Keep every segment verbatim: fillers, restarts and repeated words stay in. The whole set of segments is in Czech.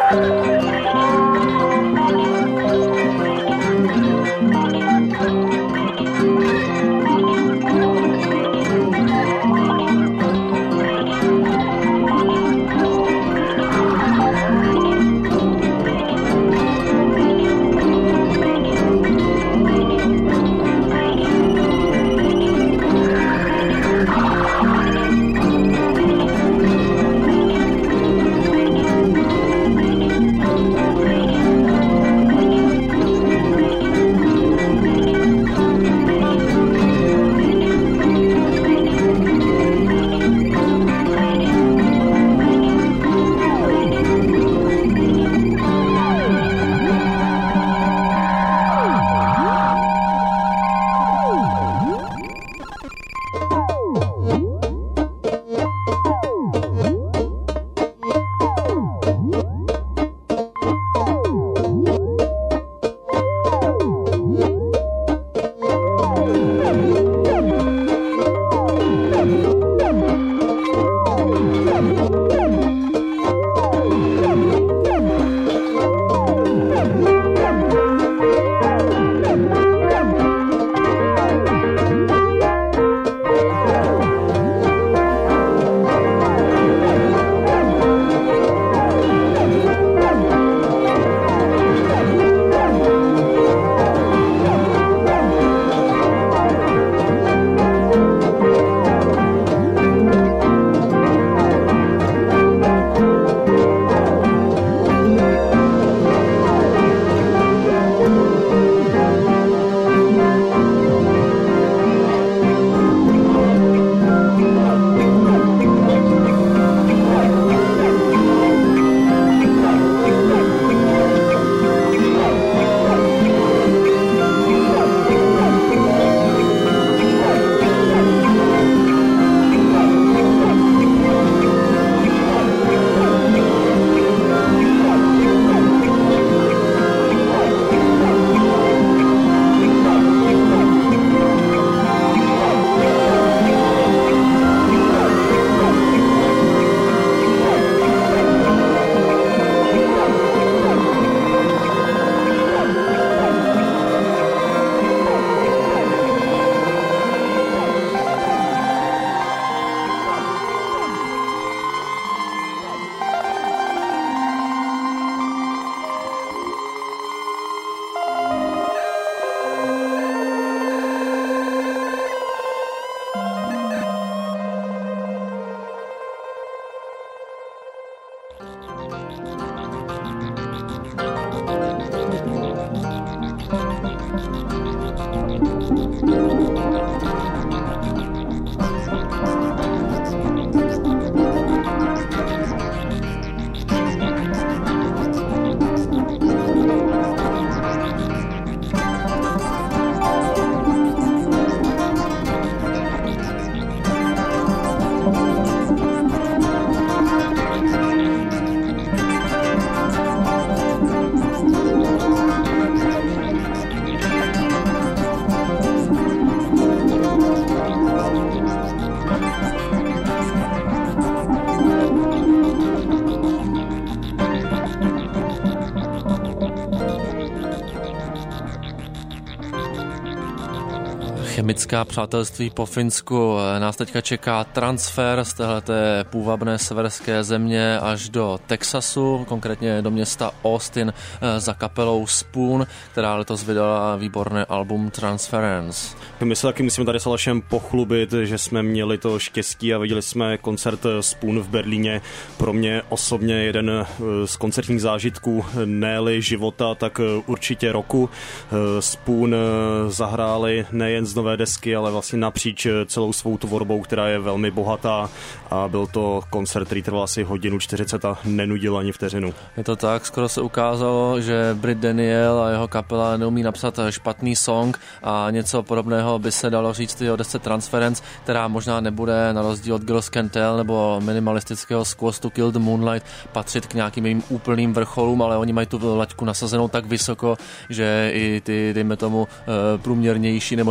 Chemická přátelství po Finsku. Nás teďka čeká transfer z téhleté půvabné severské země až do Texasu, konkrétně do města Austin za kapelou Spoon, která letos vydala výborné album Transference. My se taky musíme tady s Alešem pochlubit, že jsme měli to štěstí a viděli jsme koncert Spoon v Berlíně. Pro mě osobně jeden z koncertních zážitků, ne-li života, tak určitě roku. Spoon zahráli nejen z nové desky, ale vlastně napříč celou svou tvorbou, která je velmi bohatá, a byl to koncert, který trval asi hodinu čtyřicet a nenudil ani vteřinu. Je to tak, skoro se ukázalo, že Britt Daniel a jeho kapela neumí napsat špatný song a něco podobného by se dalo říct i o desce Transference, která možná nebude na rozdíl od Girls Can Tell nebo minimalistického Squaws to Kill the Moonlight patřit k nějakým jejím úplným vrcholům, ale oni mají tu laťku nasazenou tak vysoko, že i ty, dejme tomu, průměrnější nebo jenom lehce nad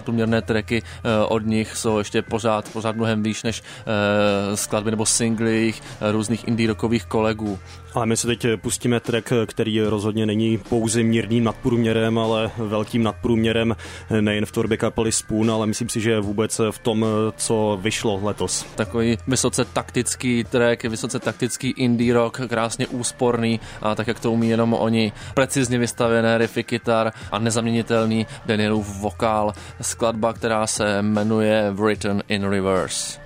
nadprůměrné tracky od nich jsou ještě pořád, pořád mnohem výš než skladby nebo singly různých indie rockových kolegů. Ale my se teď pustíme track, který rozhodně není pouze mírným nadprůměrem, ale velkým nadprůměrem nejen v tvorbě kapely Spoon, ale myslím si, že vůbec v tom, co vyšlo letos. Takový vysoce taktický track, vysoce taktický indie rock, krásně úsporný, a tak jak to umí jenom oni. Precizně vystavené riffy kytar a nezaměnitelný Danielův vokál. Skladba, která se jmenuje Written in Reverse.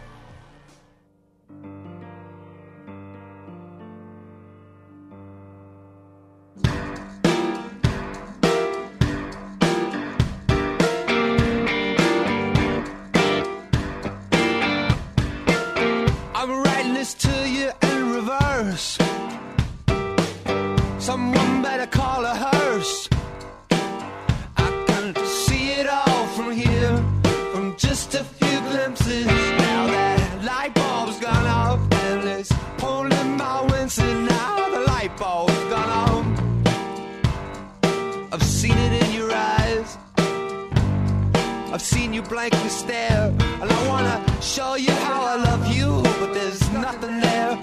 Someone better call a hearse. I can see it all from here, from just a few glimpses. Now that light bulb's gone off and it's pulling my winds, and now the light bulb's gone off. I've seen it in your eyes, I've seen you blankly stare, and I wanna show you how I love you, but there's nothing there.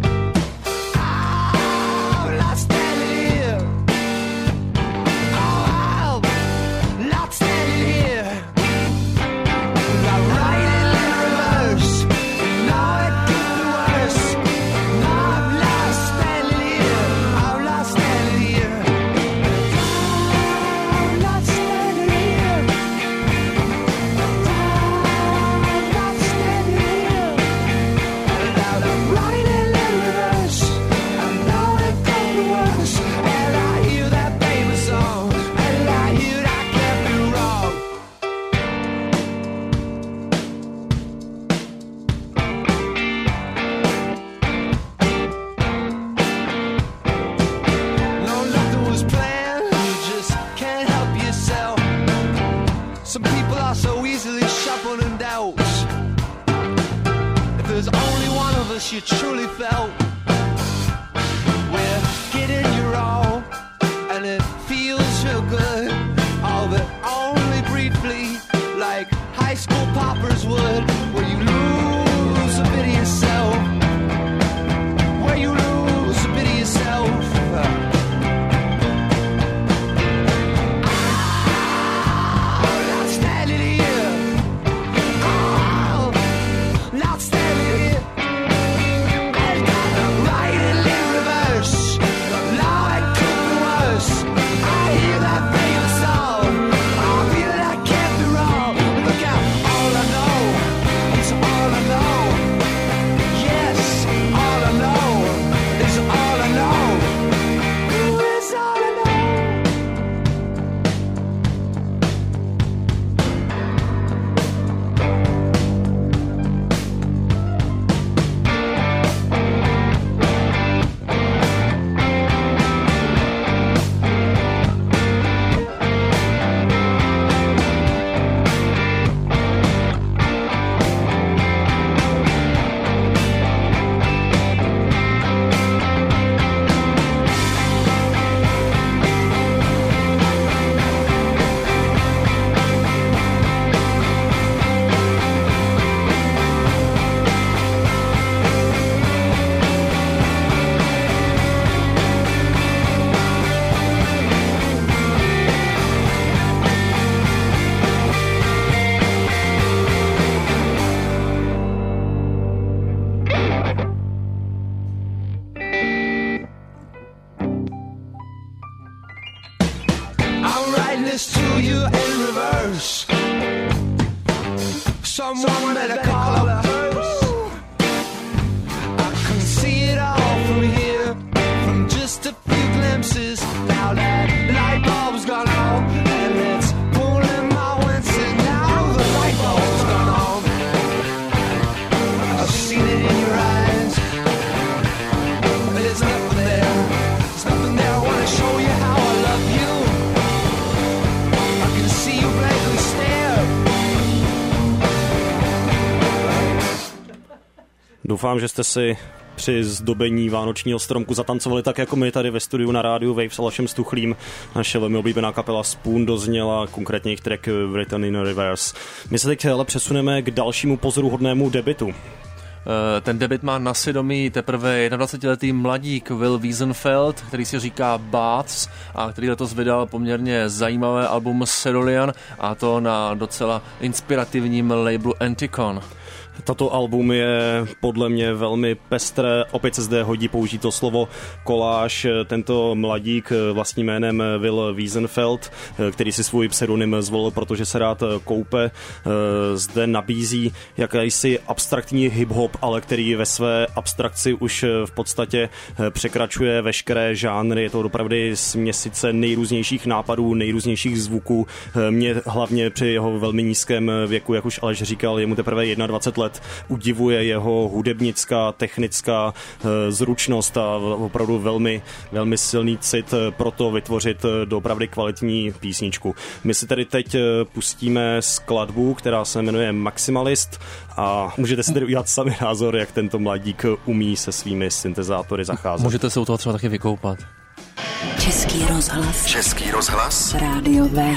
Some people are so easily shuffled in doubts. If there's only one of us you truly felt, we're getting you all, and it feels real good. All but only briefly, like high school poppers would, where you lose a bit of yourself, where you lose a bit of yourself. Someone better call up first. I can see it all from here, from just a few glimpses. Now that light bulb's gone on, and it's pulling my winces. Now the light bulb's gone on. I've seen it in your eyes, but there's nothing there. There's nothing there. I wanna show you how I love you. I can see you blankly stare. Doufám, že jste si při zdobení vánočního stromku zatancovali tak jako my tady ve studiu na rádiu Wave s Alešem Stuchlým. Naše velmi oblíbená kapela Spoon dozněla, konkrétně jejich track Written in Reverse. My se teď ale přesuneme k dalšímu pozoruhodnému debutu. Ten debut má na svědomí teprve dvacetiletý mladík Will Wiesenfeld, který si říká Baths a který letos vydal poměrně zajímavé album Cerulean, a to na docela inspirativním labelu Anticon. Tato album je podle mě velmi pestré, opět se zde hodí použít to slovo koláž. Tento mladík vlastním jménem Will Wiesenfeld, který si svůj pseudonym zvolil, protože se rád koupe, zde nabízí jakýsi abstraktní hip-hop, ale který ve své abstrakci už v podstatě překračuje veškeré žánry. Je to opravdu směsice nejrůznějších nápadů, nejrůznějších zvuků. Mě hlavně při jeho velmi nízkém věku, jak už Aleš říkal, je mu teprve dvacet jedna let, udivuje jeho hudebnická, technická e, zručnost a opravdu velmi, velmi silný cit pro to vytvořit doopravdy kvalitní písničku. My si tedy teď pustíme skladbu, která se jmenuje Maximalist, a můžete si tedy udělat sami názor, jak tento mladík umí se svými syntezátory zacházet. Můžete se u toho třeba taky vykoupat. Český rozhlas. Český rozhlas. Rádio V.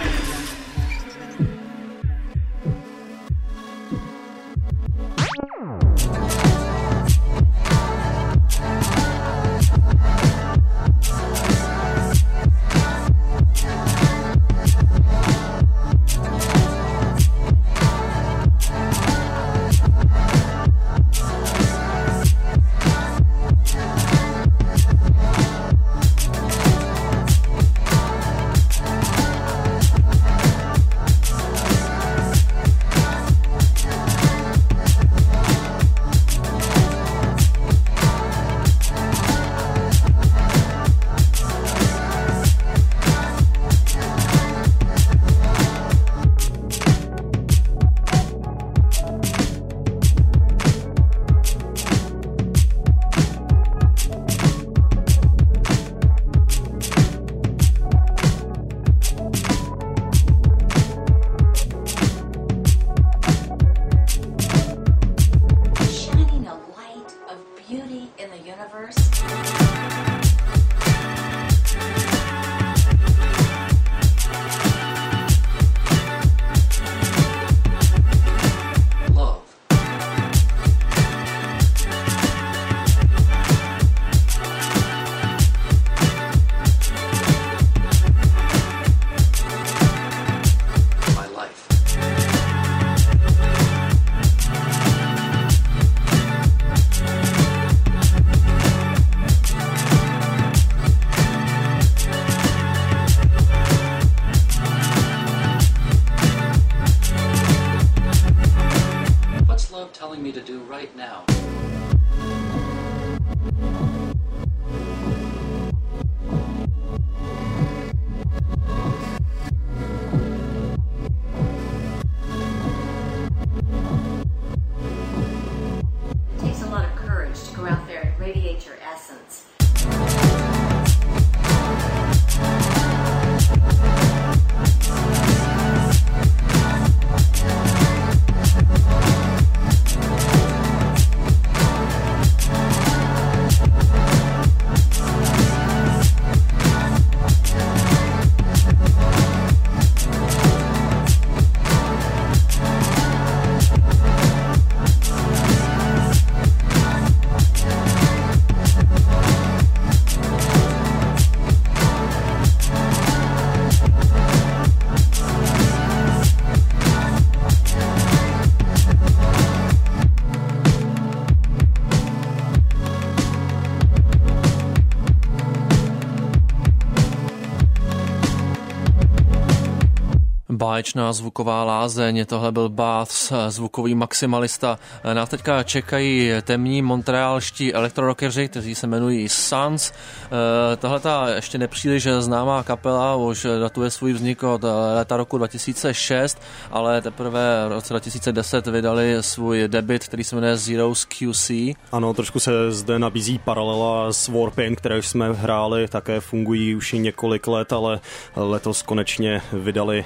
Báječná zvuková lázeň, tohle byl Baths, zvukový maximalista. Nás teďka čekají temní montrealští elektrorockeři, kteří se jmenují Suns. Tahle ta ještě nepříliš známá kapela už datuje svůj vznik od léta roku dva tisíce šest, ale teprve v roce dva tisíce deset vydali svůj debut, který se jmenuje Zeros Q C. Ano, trošku se zde nabízí paralela s Warpaint, které už jsme hráli, také fungují už několik let, ale letos konečně vydali na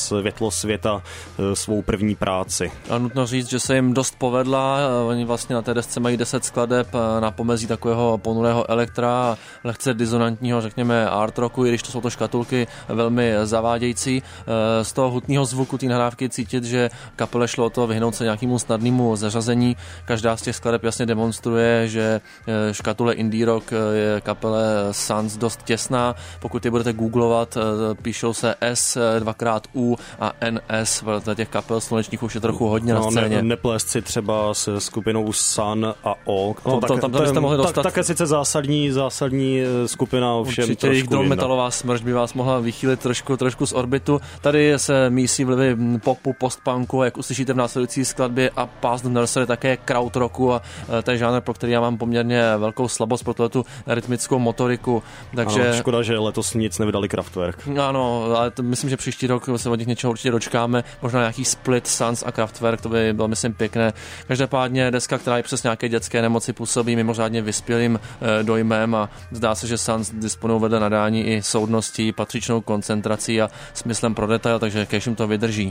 světlo světa svou první práci. A nutno říct, že se jim dost povedla. Oni vlastně na té desce mají deset skladeb na pomezí takového ponurého elektra, lehce disonantního, řekněme, art rocku, i když to jsou to škatulky velmi zavádějící. Z toho hutného zvuku té nahrávky cítit, že kapele šlo o to vyhnout se nějakému snadnému zařazení. Každá z těch skladeb jasně demonstruje, že škatule indie rock je kapele Suns dost těsná. Pokud je budete googlovat, píšou se S, dvakrát U a N S. V těch kapel slunečních už je trochu hodně no, na scéně. Ne, neplést si třeba s skupinou Sun a O. To, no, tak, to, tam, tam byste mohli dostat. Tak, také sice zásadní, zásadní skupina, ovšem určitě jejich metalová smrť by vás mohla vychýlit trošku, trošku z orbitu. Tady se mísí vlivy popu, postpunku, jak uslyšíte v následující skladbě, a Past the Nursery také krautrocku, a to je žánr, pro který já mám poměrně velkou slabost pro tu rytmickou motoriku. Takže... Ano, škoda, že letos nic nevydali Kraftwerk. Ano, ale to, myslím, že příští rok se od nich něčeho určitě dočkáme. Možná nějaký split Suns a Kraftwerk, to by bylo, myslím, pěkné. Každopádně deska, která je přes nějaké dětské nemoci působí mimořádně vyspělým e, dojmem, a zdá se, že Suns disponují vedle nadání i soudností, patřičnou koncentrací a smyslem pro detail, takže kéž jim to vydrží.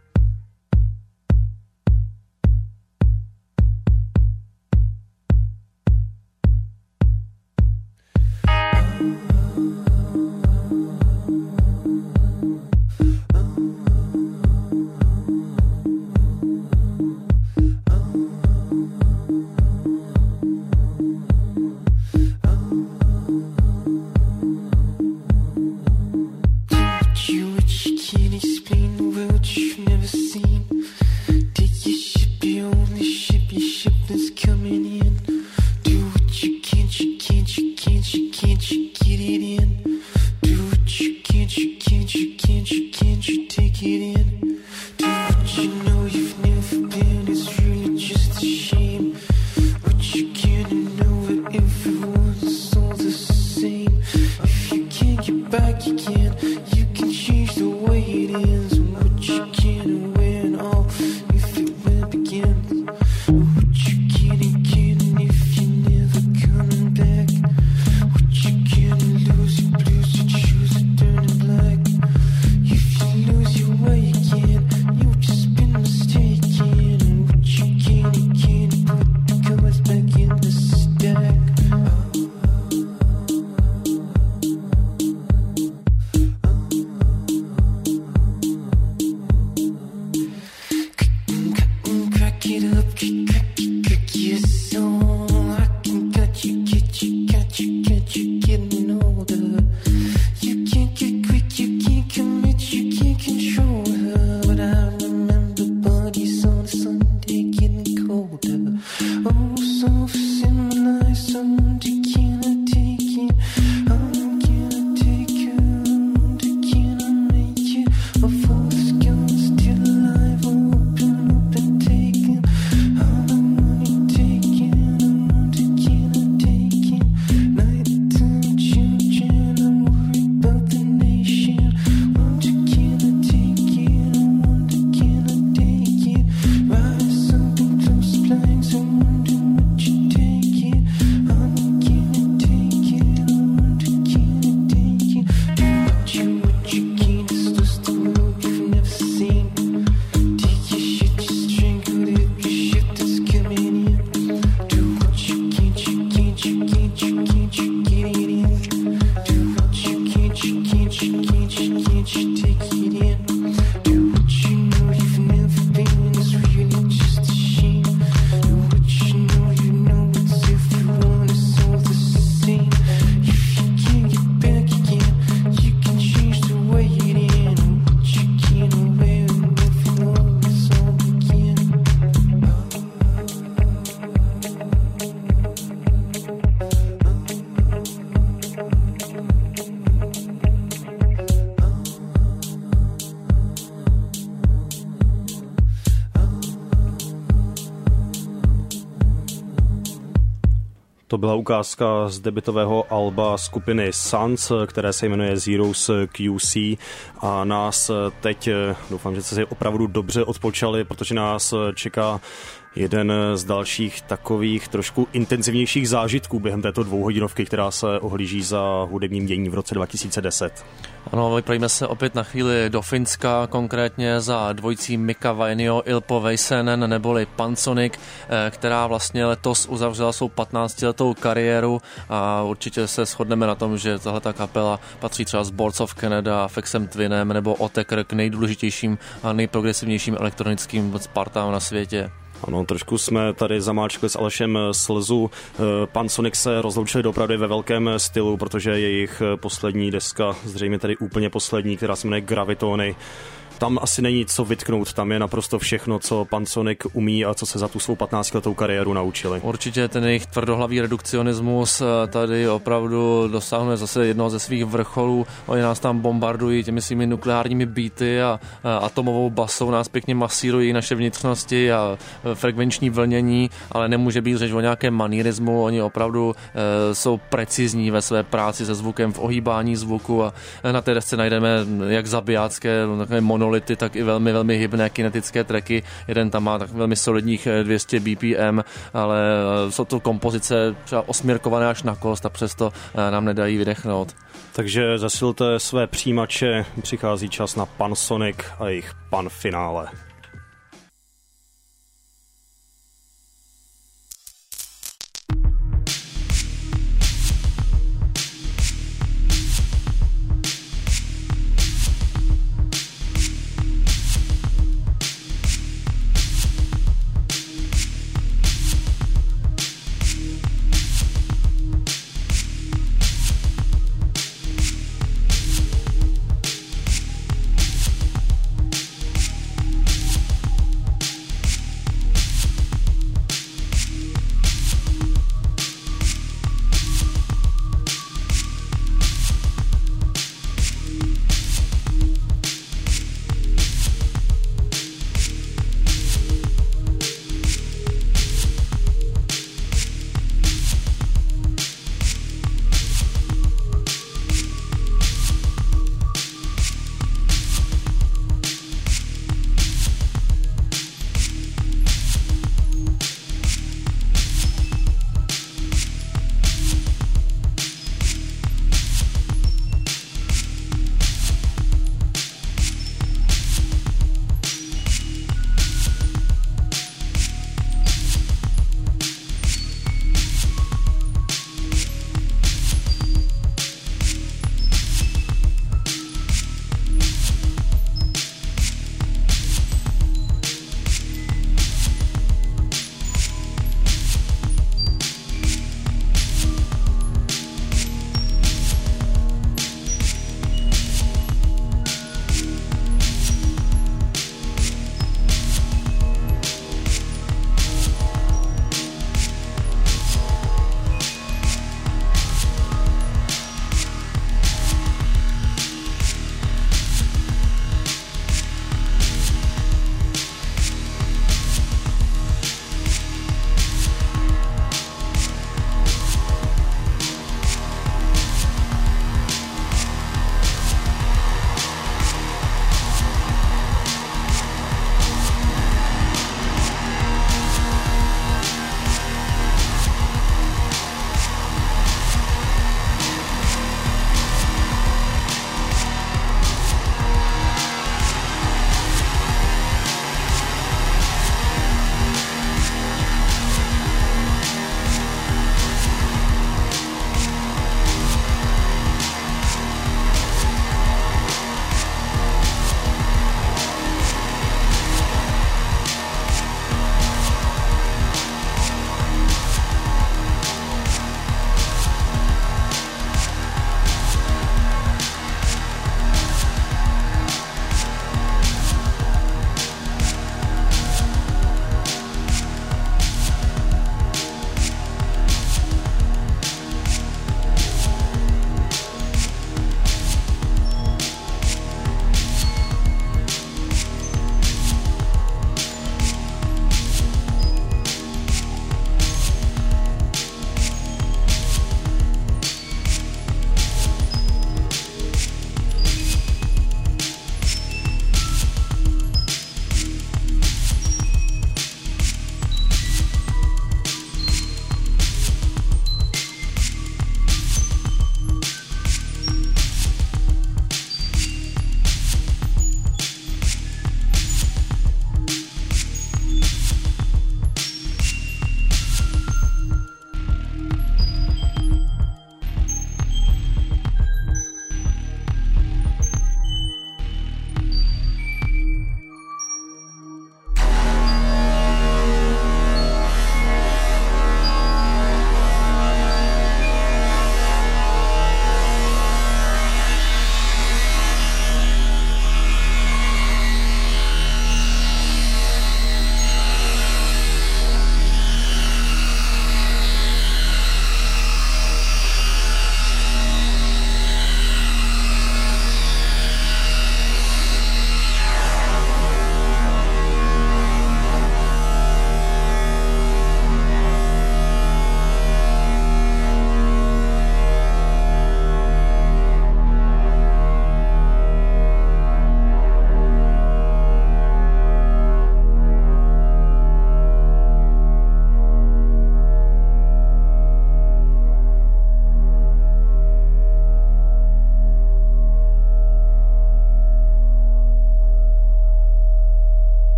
To byla ukázka z debutového alba skupiny Suns, které se jmenuje Zeros Q C, a nás teď, doufám, že jste si opravdu dobře odpočali, protože nás čeká Jeden z dalších takových trošku intenzivnějších zážitků během této dvouhodinovky, která se ohlíží za hudebním dění v roce dva tisíce deset. Ano, vypravíme se opět na chvíli do Finska, konkrétně za dvojicí Mika Vainio, Ilpo Väisänen neboli Pansonic, která vlastně letos uzavřela svou patnáctiletou kariéru a určitě se shodneme na tom, že tahleta kapela patří třeba s Boards of Canada, Afexem Twinem nebo Otekr k nejdůležitějším a nejprogresivnějším elektronickým Spartám na světě. Ano, trošku jsme tady zamáčkli s Alešem slzu. Pansonic se rozloučili dopravdy ve velkém stylu, protože jejich poslední deska, zřejmě tady úplně poslední, která se jmenuje Gravitony, tam asi není co vytknout, tam je naprosto všechno, co Pansonic umí a co se za tu svou patnáctiletou kariéru naučili. Určitě ten jejich tvrdohlavý redukcionismus tady opravdu dosáhne zase jednoho ze svých vrcholů. Oni nás tam bombardují těmi svými nukleárními beaty a, a atomovou basou, nás pěkně masírují naše vnitřnosti a frekvenční vlnění, ale nemůže být řeč o nějakém manierismu. Oni opravdu e, jsou precizní ve své práci se zvukem, v ohýbání zvuku a na té desce najdeme jak zabijácké, takové mono monolity, tak i velmi, velmi hybné kinetické tracky. Jeden tam má tak velmi solidních dvě stě B P M, ale jsou to kompozice třeba osměrkované až na kost a přesto nám nedají vydechnout. Takže zasilte své přijímače, přichází čas na Pansonic a jejich Pan finále.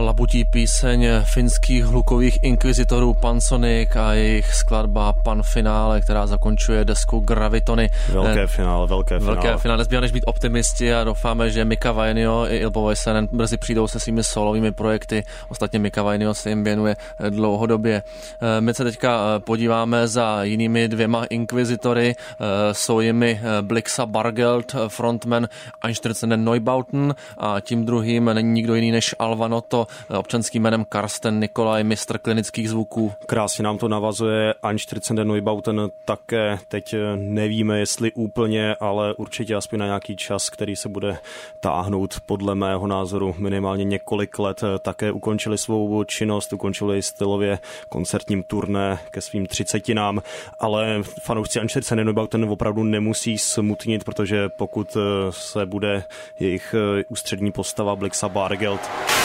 labutí píseň finských hlukových inkvizitorů Pansonic a jejich skladba Pan Finále, která zakončuje desku Gravitony. Velké finále, velké finále. Velké finále. Nezbývá než být optimisti a doufáme, že Mika Vainio i Ilpo Väisänen brzy přijdou se svými solovými projekty. Ostatně Mika Vainio se jim věnuje dlouhodobě. My se teďka podíváme za jinými dvěma inkvizitory. Jsou jimi Blixa Bargeld, frontman Einstürzenden Neubauten, a tím druhým není nikdo jiný než Alvanotto, občanským jménem Karsten Nikolaj, mistr klinických zvuků. Krásně nám to navazuje. Einstürzenden Neubauten také teď nevíme, jestli úplně, ale určitě aspoň na nějaký čas, který se bude táhnout podle mého názoru minimálně několik let. Také ukončili svou činnost, ukončili stylově koncertním turné ke svým třicetinám, ale fanoušci Einstürzenden Neubauten opravdu nemusí smutnit, protože pokud se bude jejich ústřední postava Blixa Bargeld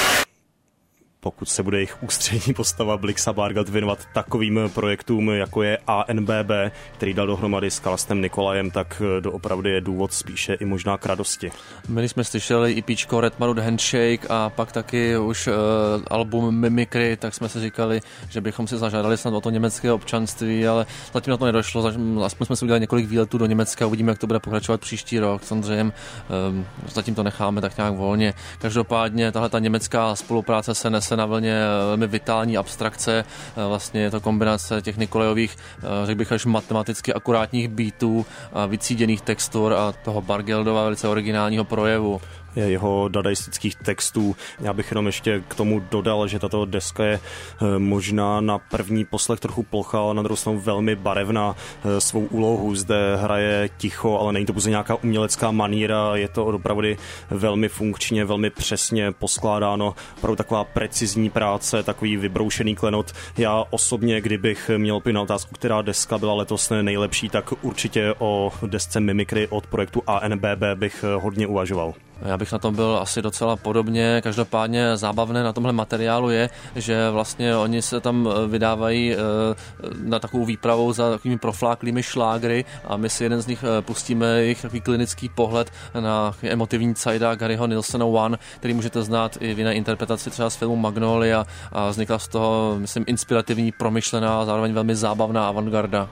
pokud se bude jejich ústřední postava Blixa Bargeld věnovat takovým projektům, jako je A N B B, který dal dohromady s Karstem Nikolajem, tak doopravdy je důvod spíše i možná k radosti. My jsme slyšeli EPčko Red Marut Handshake a pak taky už uh, album Mimikry, tak jsme si říkali, že bychom si zažádali snad o to německé občanství, ale zatím na to nedošlo, aspoň jsme si udělali několik výletů do Německa, uvidíme, jak to bude pokračovat příští rok, samozřejmě um, zatím to necháme tak nějak volně. Každopádně tahle ta německá spolupráce se nese na vlně velmi vitální abstrakce. Vlastně je to kombinace těch Nikolajových, řekl bych až matematicky akurátních beatů a vycíděných textur a toho Bargeldova velice originálního projevu. Jeho dadaistických textů. Já bych jenom ještě k tomu dodal, že tato deska je možná na první poslech trochu plochá, ale na druhou stranu velmi barevná. Svou úlohu zde hraje ticho, ale není to pouze nějaká umělecká maníra, je to opravdu velmi funkčně, velmi přesně poskládáno, opravdu taková precizní práce, takový vybroušený klenot. Já osobně, kdybych měl opět na otázku, která deska byla letos nejlepší, tak určitě o desce Mimikry od projektu A N B B bych hodně uvažoval. Já bych na tom byl asi docela podobně. Každopádně zábavné na tomhle materiálu je, že vlastně oni se tam vydávají na takovou výpravou za takovými profláklými šlágry a my si jeden z nich pustíme jejich takový klinický pohled na emotivní cajda Garyho Nilsena One, který můžete znát i v jiné interpretaci třeba z filmu Magnolia a vznikla z toho, myslím, inspirativní, promyšlená a zároveň velmi zábavná avantgarda.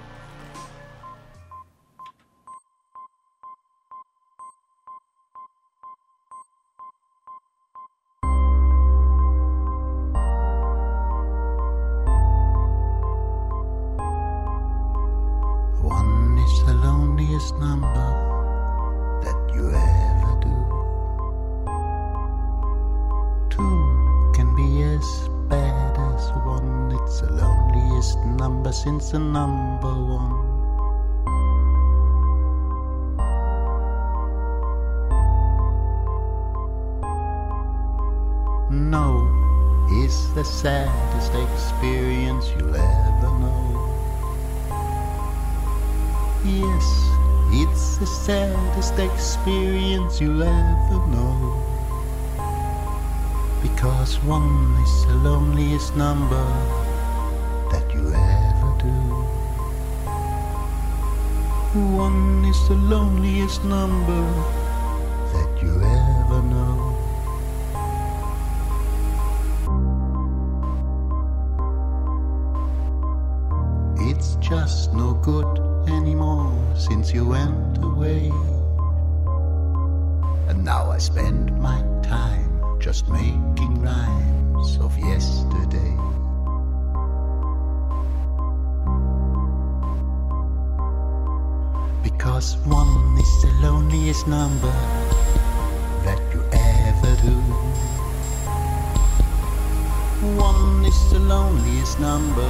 Number that you ever do. Two can be as bad as one. It's the loneliest number since the number one. No is the saddest experience you'll ever know. Yes, it's the saddest experience you'll ever know. Because one is the loneliest number that you ever do. One is the loneliest number that you ever know. It's just no good anymore since you went away. And now I spend my time just making rhymes of yesterday. Because one is the loneliest number that you ever do. One is the loneliest number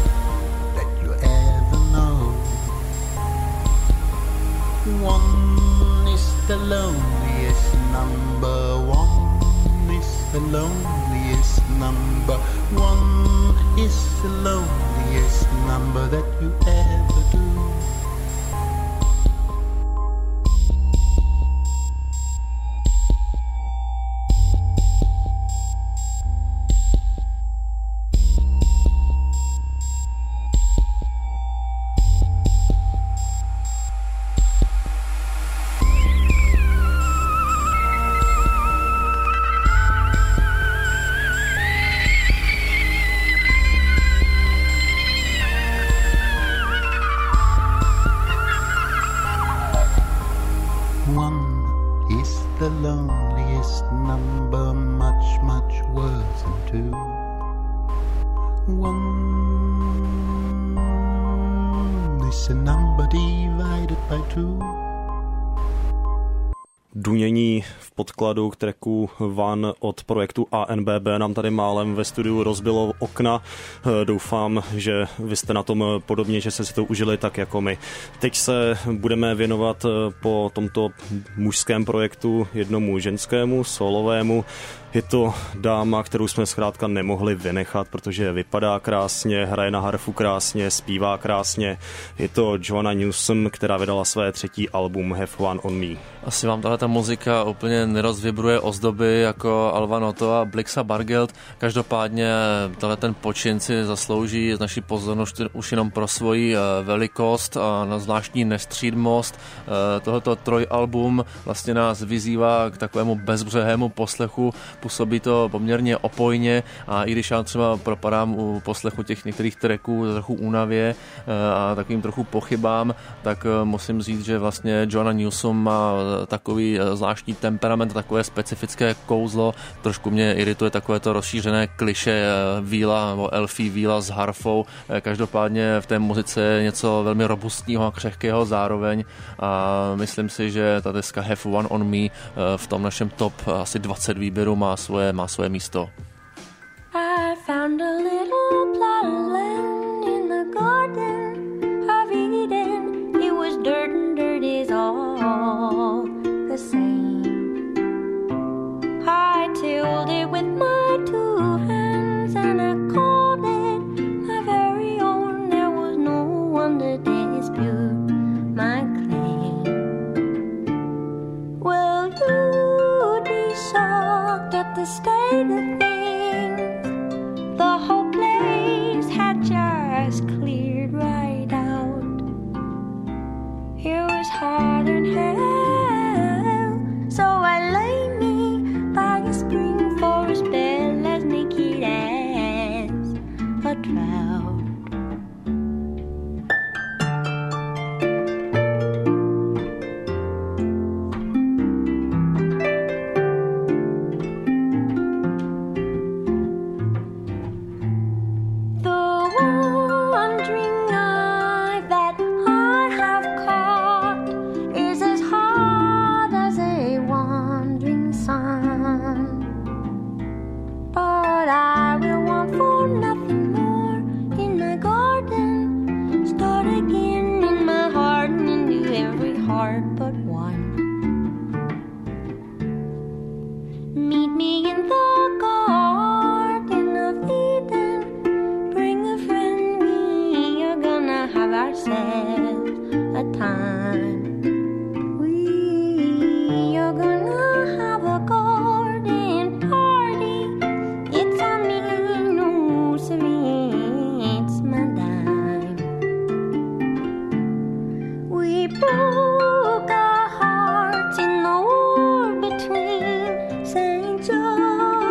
one is the loneliest number. One is the loneliest number. One is the loneliest number that you ever do. loneliest number, much, much worse than two. One is a number divided by two. Dunění v podkladu k tracku One od projektu A N B B nám tady málem ve studiu rozbilo okna. Doufám, že vy jste na tom podobně, že jste si to užili tak jako my. Teď se budeme věnovat po tomto mužském projektu jednomu ženskému, solovému. Je to dáma, kterou jsme zkrátka nemohli vynechat, protože vypadá krásně, hraje na harfu krásně, zpívá krásně. Je to Joanna Newsom, která vydala své třetí album Have One on Me. Asi vám tahle ta muzika úplně nerozvibruje ozdoby jako Alva Noto a Blixa Bargeld. Každopádně tenhle ten počin si zaslouží naši pozornost už jenom pro svoji velikost a na zvláštní nestřídmost. Tohleto trojalbum vlastně nás vyzývá k takovému bezbřehému poslechu. Působí to poměrně opojně a i když já třeba propadám u poslechu těch některých tracků trochu únavě a takovým trochu pochybám, tak musím říct, že vlastně Joanna Newsom má takový zvláštní temperament, takové specifické kouzlo. Trošku mě irituje takové to rozšířené kliše víla nebo elfí víla s harfou. Každopádně v té muzice je něco velmi robustního a křehkého zároveň a myslím si, že ta deska Have One on Me v tom našem top asi dvacet výběrů má svoje, má svoje místo. I found a little plot of land in the garden of Eden. It was dirt and dirt is all the same. I tilled it with my two hands and I called it my very own. There was no one to dispute my claim. Well, you'd be shocked at the state of things. The whole place had just cleared right out. It was hard in hell, so I lay me by a spring for a spell as naked as a trout. Broke our hearts in the war between Saint George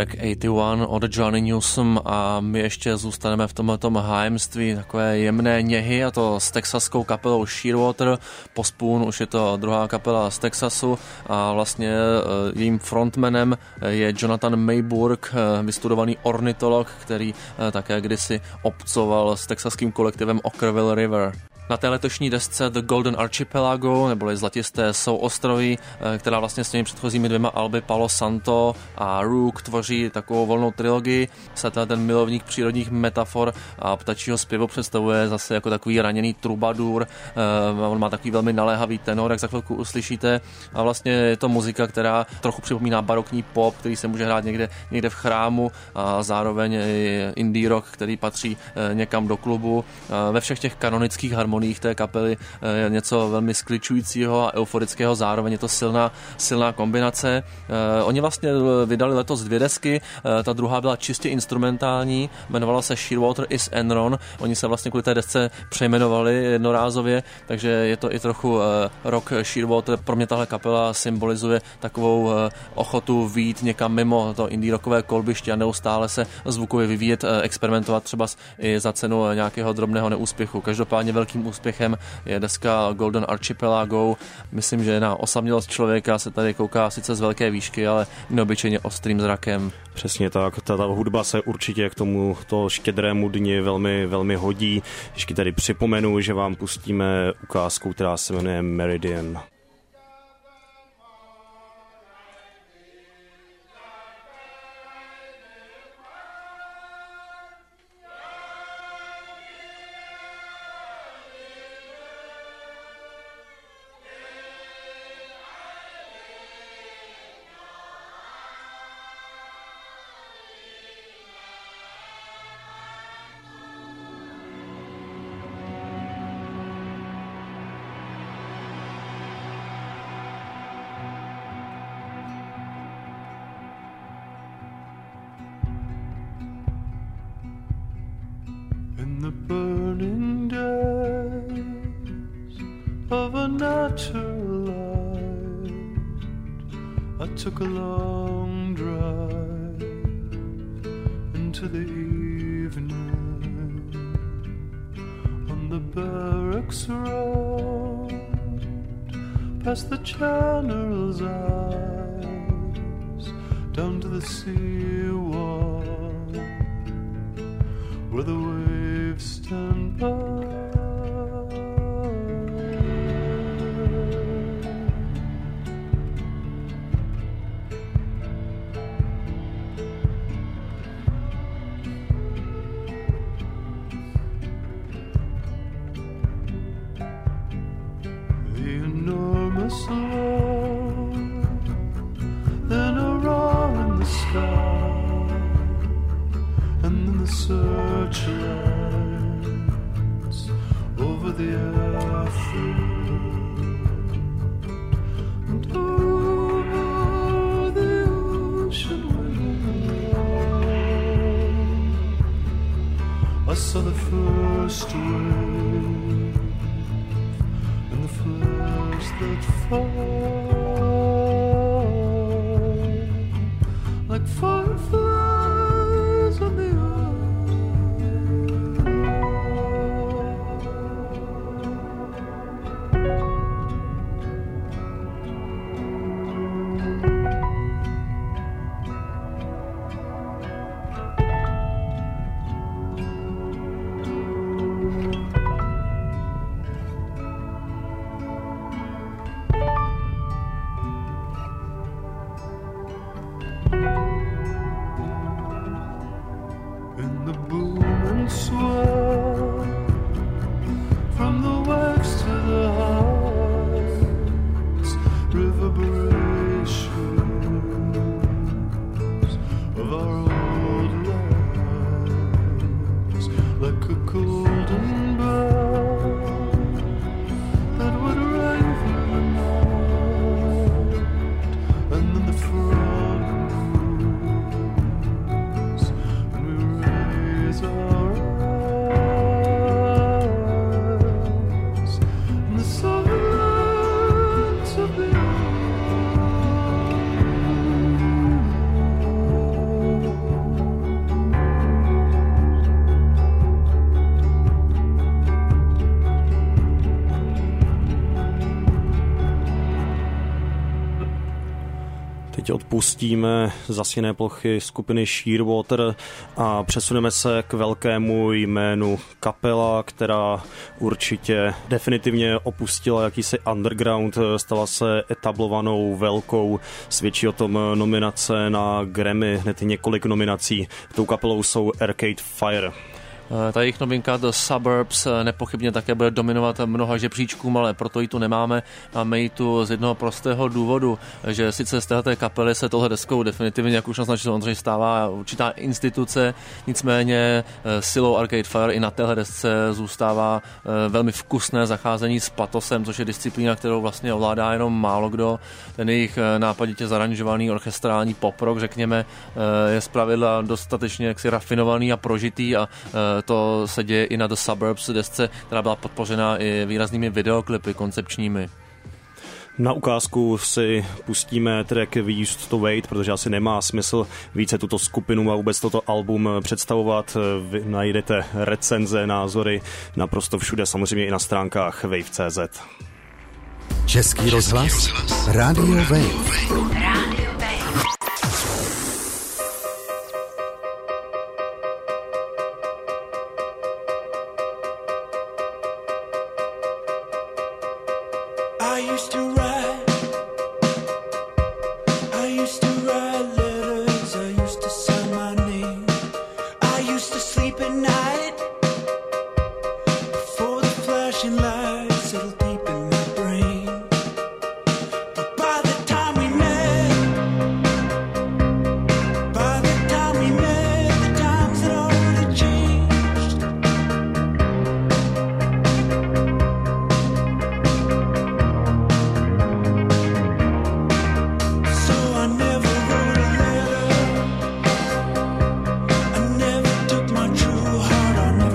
Track osmdesát jedna od Johnny Newsom a my ještě zůstaneme v tomhletom hájemství takové jemné něhy, a to s texaskou kapelou Shearwater. Po Spoon už je to druhá kapela z Texasu a vlastně jejím frontmanem je Jonathan Mayburg, vystudovaný ornitolog, který také kdysi obcoval s texaským kolektivem Ockerville River. Na té letošní desce The Golden Archipelago, neboli Zlatisté souostroví, která vlastně s těmi předchozími dvěma alby Palo Santo a Rook tvoří takovou volnou trilogii, se ten milovník přírodních metafor a ptačího zpěvu představuje zase jako takový raněný trubadur. On má takový velmi naléhavý tenor, jak za chvilku uslyšíte, a vlastně je to muzika, která trochu připomíná barokní pop, který se může hrát někde, někde v chrámu, a zároveň indie rock, který patří někam do klubu. Ve všech těch kanonických harmoniích té kapely je něco velmi skličujícího a euforického, zároveň je to silná, silná kombinace. Oni vlastně vydali letos dvě desky, ta druhá byla čistě instrumentální, jmenovala se Shearwater is Enron, oni se vlastně kvůli té desce přejmenovali jednorázově, takže je to i trochu rock Shearwater. Pro mě tahle kapela symbolizuje takovou ochotu vyjít někam mimo to indie rockové kolbiště a neustále se zvukově vyvíjet, experimentovat třeba i za cenu nějakého drobného neúspěchu. Každopádně velkým úspěchem je deska Golden Archipelago. Myslím, že na osamělost člověka se tady kouká sice z velké výšky, ale neobyčejně ostrým zrakem. Přesně tak, ta, ta hudba se určitě k tomu to štědrému dni velmi, velmi hodí. Ještě tady připomenu, že vám pustíme ukázku, která se jmenuje Meridian. In the burning days of a natural light, I took a long drive into the evening on the barracks road, past the general's eyes, down to the sea wall, where the waves stand by. The enormous load, then a roar in the sky, and then the searchlights over the airfield, and over the ocean window I saw the first wave and the first that fall like fireflies on the earth. In the boom and swell, from the waves to the heights, reverberations of our old lives, like a golden bell that would ring through the night, and then the front moves, and we raise our eyes. Teď odpustíme zasněné plochy skupiny Shearwater a přesuneme se k velkému jménu kapela, která určitě definitivně opustila jakýsi underground, stala se etablovanou velkou, svědčí o tom nominace na Grammy, hned několik nominací. Tou kapelou jsou Arcade Fire. Ta jejich novinka The Suburbs nepochybně také bude dominovat mnoha žebříčkům, ale proto ji tu nemáme. Máme ji tu z jednoho prostého důvodu, že sice z této kapely se tohle deskou definitivně, jak už naznačil Ondřej, stává určitá instituce, nicméně silou Arcade Fire i na téhle desce zůstává velmi vkusné zacházení s patosem, což je disciplína, kterou vlastně ovládá jenom málo kdo. Ten jejich nápaditě zaranžovaný orchestrální pop-rock, řekněme, je zpravidla dostatečně jaksi rafinovaný a prožitý a to se děje i na The Suburbs desce, která byla podpořena i výraznými videoklipy koncepčními. Na ukázku si pustíme track We Used to Wait, protože asi nemá smysl více tuto skupinu a vůbec toto album představovat. Vy najdete recenze, názory naprosto všude, samozřejmě i na stránkách wave tečka cé zet. Český rozhlas, Radio Wave. Radio Wave. I used to write, I used to write letters, I used to sign my name, I used to sleep at night, before the flashing lights settled deep in my brain. But by the time we met, by the time we met, the times had already changed. I never took my true heart on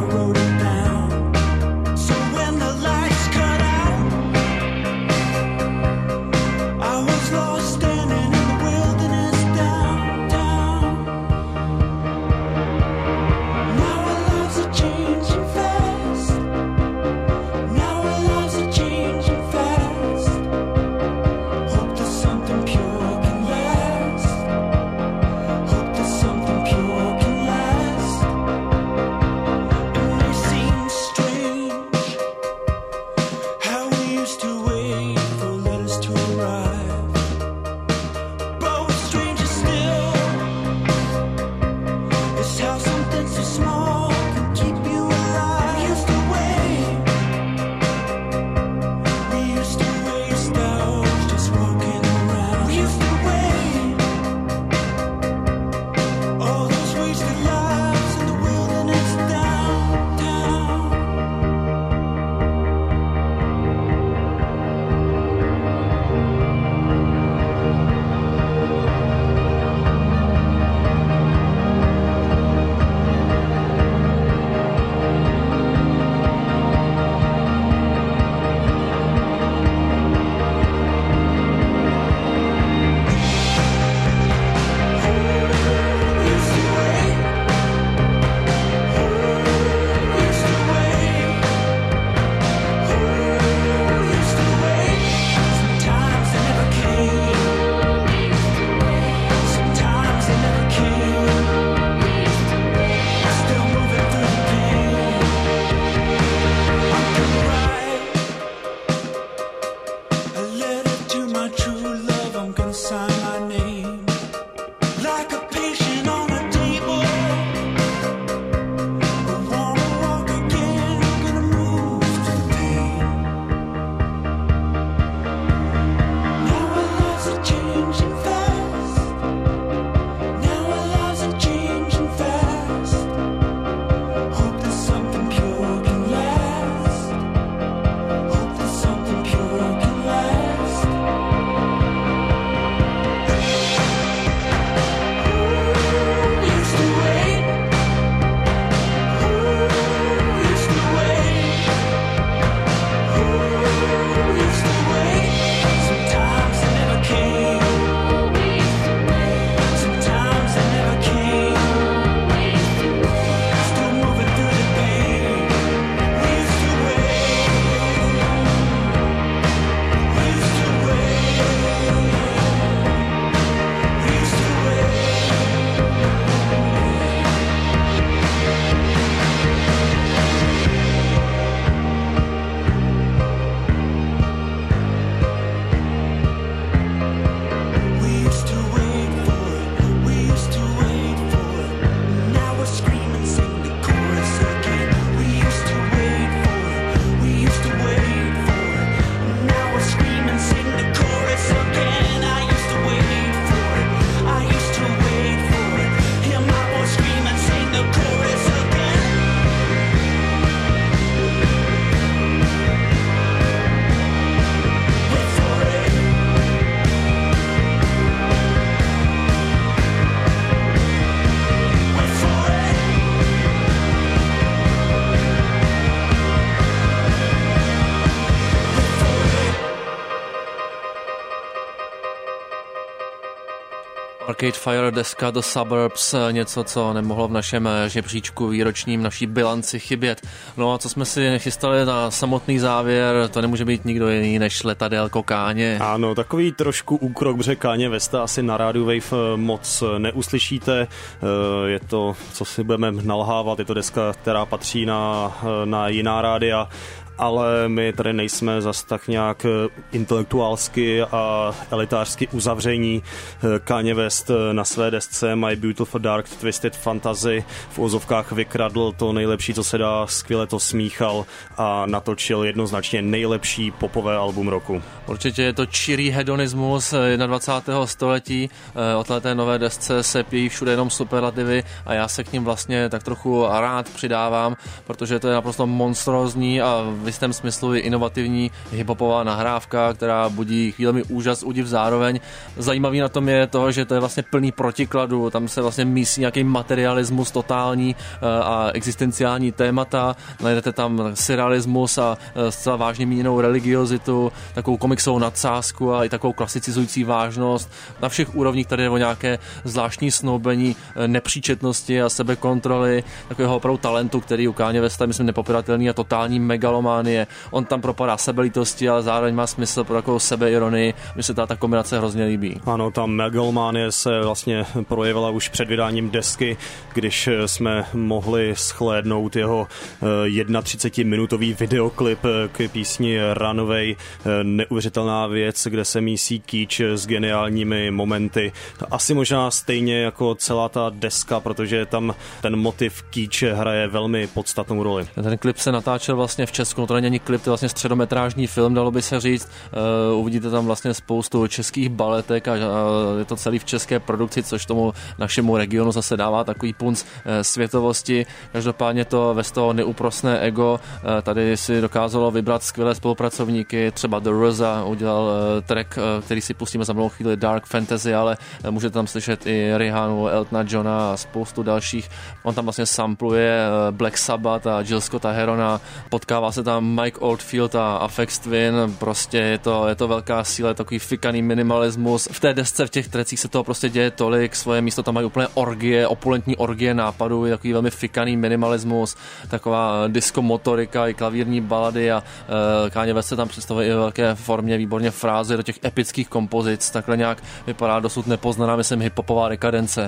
Arcade Fire, deska The Suburbs, něco, co nemohlo v našem žebříčku výročním naší bilanci chybět. No a co jsme si chystali na samotný závěr, to nemůže být nikdo jiný než letadélko Káně. Ano, takový trošku úkrok, protože Káně Westa asi na Radio Wave moc neuslyšíte. Je to, co si budeme nalhávat, je to deska, která patří na, na jiná rádia, ale my tady nejsme zas tak nějak intelektuálsky a elitářsky uzavření. Kanye West na své desce My Beautiful Dark Twisted Fantasy v ozovkách vykradl to nejlepší, co se dá, skvěle to smíchal a natočil jednoznačně nejlepší popové album roku. Určitě je to čirý hedonismus dvacátého prvního století. O této nové desce se pějí všude jenom superlativy a já se k ním vlastně tak trochu rád přidávám, protože to je naprosto monstrózní a v jistém smyslu je inovativní hiphopová nahrávka, která budí chvílemi úžas, údiv zároveň. Zajímavý na tom je to, že to je vlastně plný protikladu, tam se vlastně mísí nějaký materialismus totální a existenciální témata, najdete tam surrealismus a zcela vážně míněnou religiozitu, takovou komiksovou nadsázku a i takovou klasicizující vážnost. Na všech úrovních tady je o nějaké zvláštní snoubení nepříčetnosti a sebekontroly, takového opravdu talentu, který u Kanye Westa je, myslím, nepopiratelný a totální megalománie. On tam propadá sebelítosti, ale zároveň má smysl pro takovou sebeironii. Mně se ta, ta kombinace hrozně líbí. Ano, ta megalománie se vlastně projevila už před vydáním desky, když jsme mohli shlédnout jeho třicetiminutový videoklip k písni Runaway. Neuvěřitelná věc, kde se mísí kýč s geniálními momenty. Asi možná stejně jako celá ta deska, protože tam ten motiv kýče hraje velmi podstatnou roli. Ten klip se natáčel vlastně v Česku, to není ani klip, to je vlastně středometrážní film, dalo by se říct. Uh, uvidíte tam vlastně spoustu českých baletek a uh, je to celý v české produkci, což tomu našemu regionu zase dává takový punc uh, světovosti. Každopádně to ve toho neúprosné ego uh, tady si dokázalo vybrat skvělé spolupracovníky, třeba The R Z A udělal uh, track, uh, který si pustíme za malou chvíli, Dark Fantasy, ale uh, můžete tam slyšet i Rihanu, Eltona Johna a spoustu dalších. On tam vlastně sampluje uh, Black Sabbath a Jill Scotta Herona, potkává se tam Mike Oldfield a Aphex Twin, prostě je to, je to velká síla, takový fikaný minimalismus. V té desce, v těch trecích se toho prostě děje tolik, svoje místo tam mají úplně orgie, opulentní orgie nápadů, takový velmi fikaný minimalismus, taková disco motorika i klavírní balady a uh, Kanye West se tam představuje i ve velké formě, výborně fráze do těch epických kompozic, takhle nějak vypadá dosud nepoznaná, myslím, hiphopová dekadence.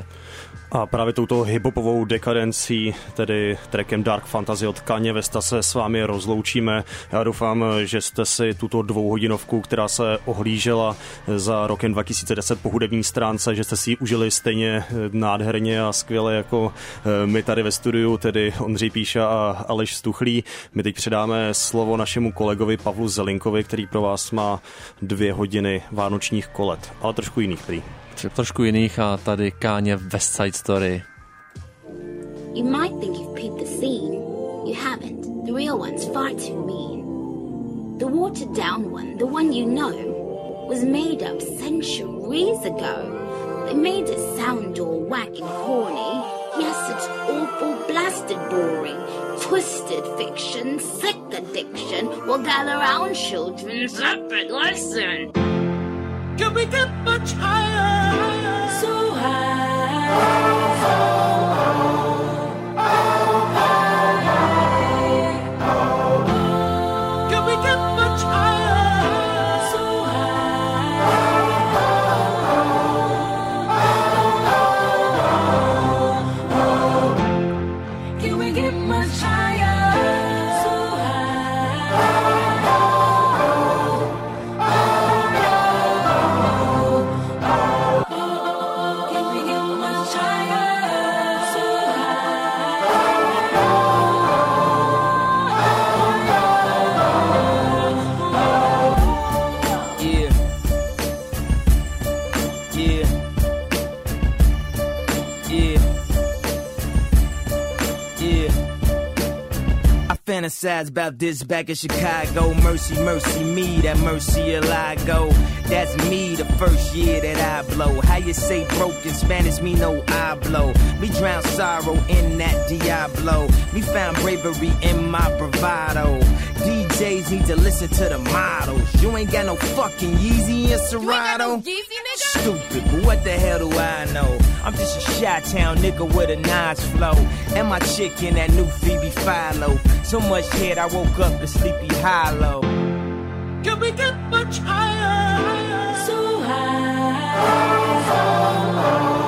A právě touto hiphopovou dekadencí, tedy trackem Dark Fantasy od Kanye Westa, se s vámi rozloučíme. Já doufám, že jste si tuto dvouhodinovku, která se ohlížela za rokem dva tisíce deset po hudební stránce, že jste si ji užili stejně nádherně a skvěle jako my tady ve studiu, tedy Ondřej Píša a Aleš Stuchlý. My teď předáme slovo našemu kolegovi Pavlu Zelinkovi, který pro vás má dvě hodiny vánočních kolet, ale trošku jiných prý. Trošku jiných a tady Kanye West Side Story. You might think you've peeped the scene. You haven't. The real one's far too mean. The watered down one, the one you know, was made up centuries ago. They made it sound all whack and corny. Yes, it's awful, blasted boring. Twisted fiction, sick addiction. Well, gather round, children, separate lesson. Can we get much higher? So high. So high. Can we get much higher? So high. Can we get much higher? So high. Fantasize about this back in Chicago. Mercy, mercy me, that mercy I go. That's me the first year that I blow. How you say broke in Spanish, me no I blow. Me drown sorrow in that Diablo. Me found bravery in my bravado. D Js need to listen to the models. You ain't got no fucking Yeezy and Serato. You ain't got no Yeezy, nigga? stupid, but what the hell do I know? I'm just a Chi-Town nigga with a nice flow. And my chick in that new Phoebe Philo. So much head I woke up to Sleepy Hollow. Can we get much higher? So high, so high.